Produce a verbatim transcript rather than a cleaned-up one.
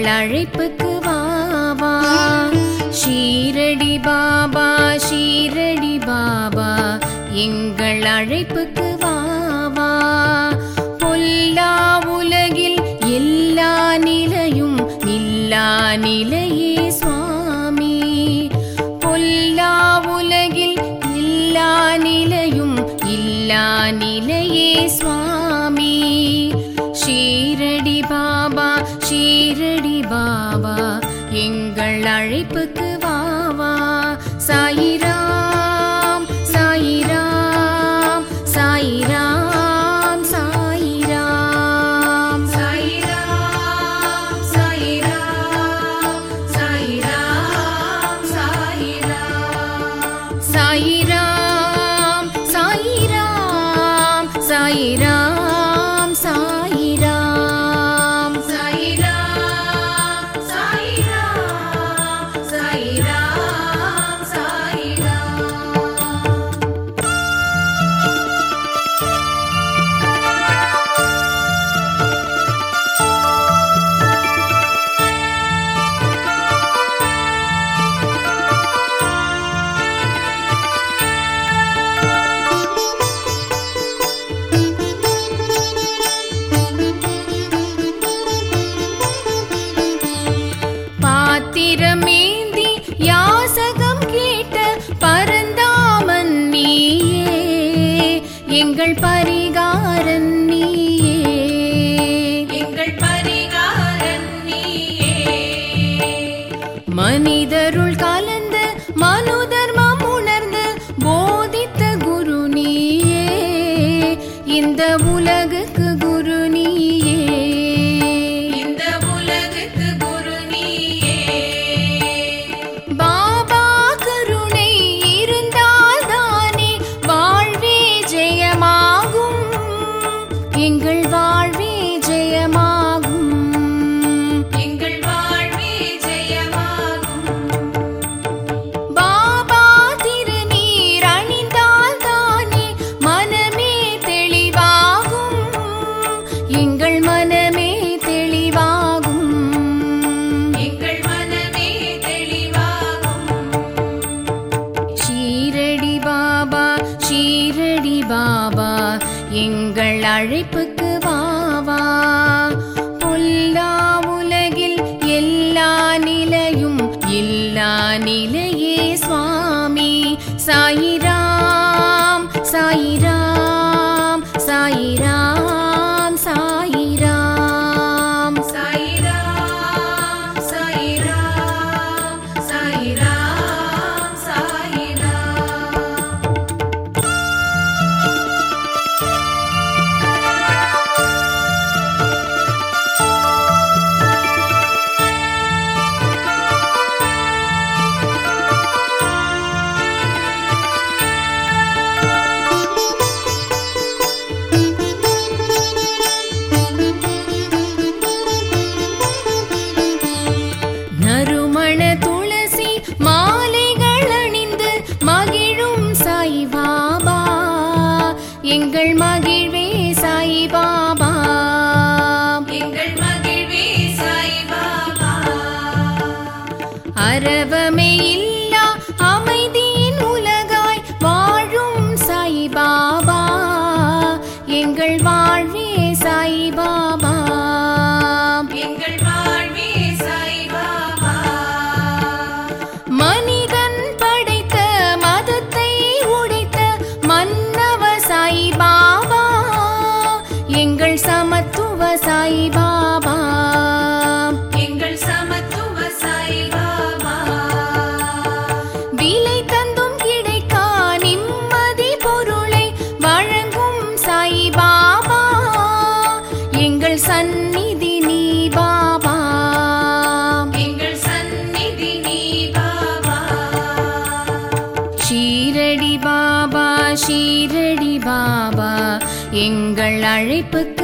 எங்கள் அழைப்புக்கு வா வா. ஷீரடி பாபா ஷீரடி பாபா எங்கள் அழைப்புக்கு வா வா. பொல்லா உலகில் எல்லா நிலையும் நில்லா நிலையே சுவாமி. பொல்லா உலகில் எல்லா நிலையும் இல்லா நிலையே சுவாமி. ஷீரடி பாபா ஷீரடி பாபா எங்கள் அழைப்புக்கு வா வா. சாயிராம் சாயிராம் சாயிராம் சாயிராம் சாயிராம் சாயிராம் சாயிராம் சாயிராம் சாயிராம் சாயிராம் சாயிராம் சாயிராம் சாயிராம் சாயிராம் சாயிராம் பாத்திரமேந்தி யாசகம் கேட்ட பரந்தாமன் நீயே, எங்கள் பரிகாரன் நீயே, எங்கள் பரிகாரன் நீயே. மனிதருள் கலந்த மனு தர்மம் உணர்ந்து போதித்த குரு நீயே, இந்த உலகுக்கு குரு நீயே, இந்த உலகுக்கு குரு நீயே. பாபா கருணை இருந்தால் தானே வாழ்வே ஜெயமாகும், எங்கள் வாழ்வே ஜெயமாகும், எங்கள் வாழ்வே ஜெயமாகும். பாபா திருநீர் அணிந்தால் தானே மனமே தெளிவாகும், எங்கள் மனமே தெளிவாகும், எங்கள் மனமே தெளிவாகும். ஷீரடி பாபா ஷீரடி பாபா எங்கள் அழைப்புக்கு வா வா. பொல்லா உலகில் எல்லா நிலையும் இல்லா நிலையே சுவாமி. சாயிராம் சாயிராம் சாயிராம் சாயிராம் சாயிராம் சாயிராம் சாயிராம் சாயிராம். நறுமண துளசி மாலைகள் அணிந்து மகிழும் சாய் பாபா, எங்கள் மகிழ்வே சாய் பாபா, எங்கள் மகிழ்வே சாய் பாபா. அரவமே இல்லா அமைதியின் உலகாய் வாழும் சாய் பாபா, எங்கள் வாழ்வே சாய் பாபா, எங்கள் வாழ்வே சாய் பாபா. மனிதன் படைத்த மதத்தை உடைத்த மன்னவ சாய் பாபா, எங்கள் சமத்துவ சாய் பாபா, எங்கள் சமத்துவ சாய் பாபா. விலை தந்தும் கிடைக்கா நிம்மதி பொருளை வழங்கும் சாய் பாபா, எங்கள் சந்நிதி நீ பாபா, எங்கள் சந்நிதி நீ பாபா. ஷீரடி பாபா ஷீரடி பாபா எங்கள் அழைப்புக்கு